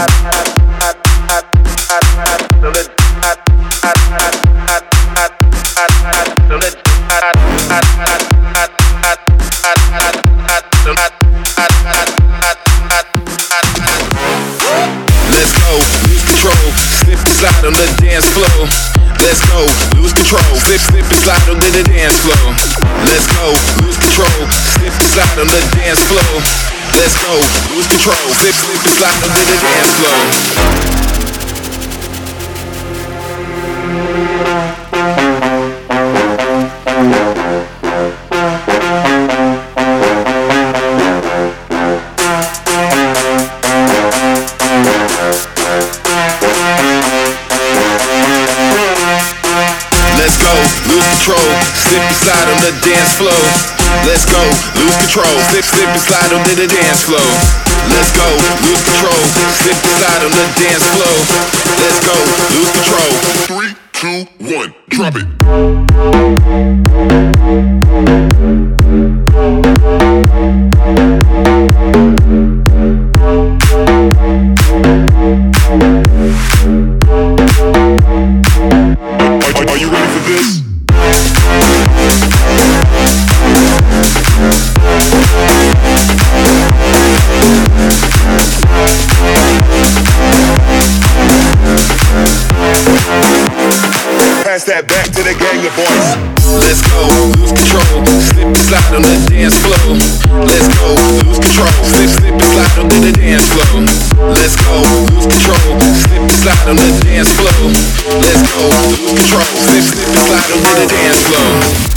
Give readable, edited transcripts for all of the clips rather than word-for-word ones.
slide on the dance floor. Let's go, lose control. Slip, slip and slide on the dance floor. Let's go, lose control. Slip and slide on the dance floor. Let's go, lose control. Slip, slip and slide on the dance floor. Slip and slide on the dance floor. Let's go, lose control. Slip, slip and slide on the dance floor. Let's go, lose control. Slip and slide on the dance floor. Let's go, lose control. 3, 2, 1, drop it. Are you ready for this? Pass that back to the gang of boys. Let's go, lose control. Slip and slide on the dance floor. Let's go, lose control. Slip, slip and slide on the dance floor. Let's go, lose control. Slip and slide on the dance floor. Let's go, lose control. Slip, slip and slide on the dance floor.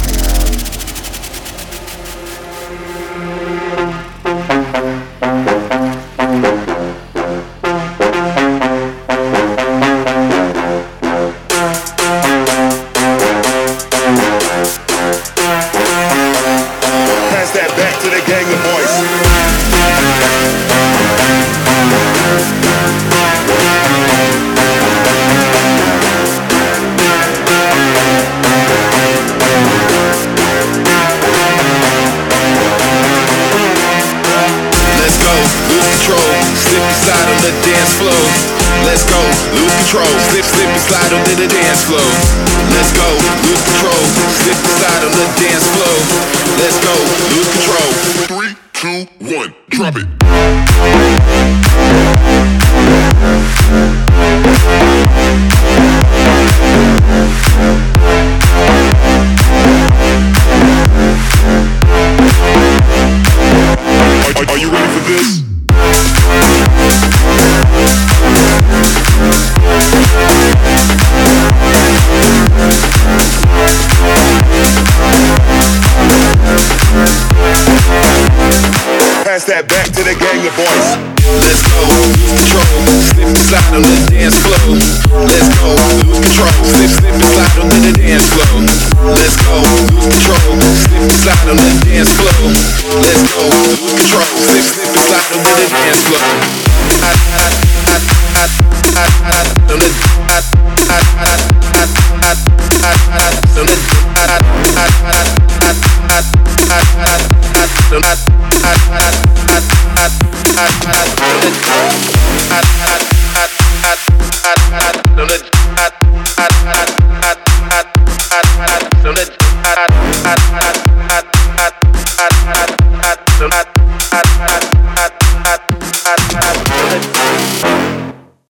Dance floor. Let's go, lose control. Slip, slip and slide on the dance floor. Let's go, lose control. Slip and slide on the dance floor. Let's go, lose control. 3, 2, 1, drop it. Are you ready for this? Pass that back to the gang of boys. Let's go,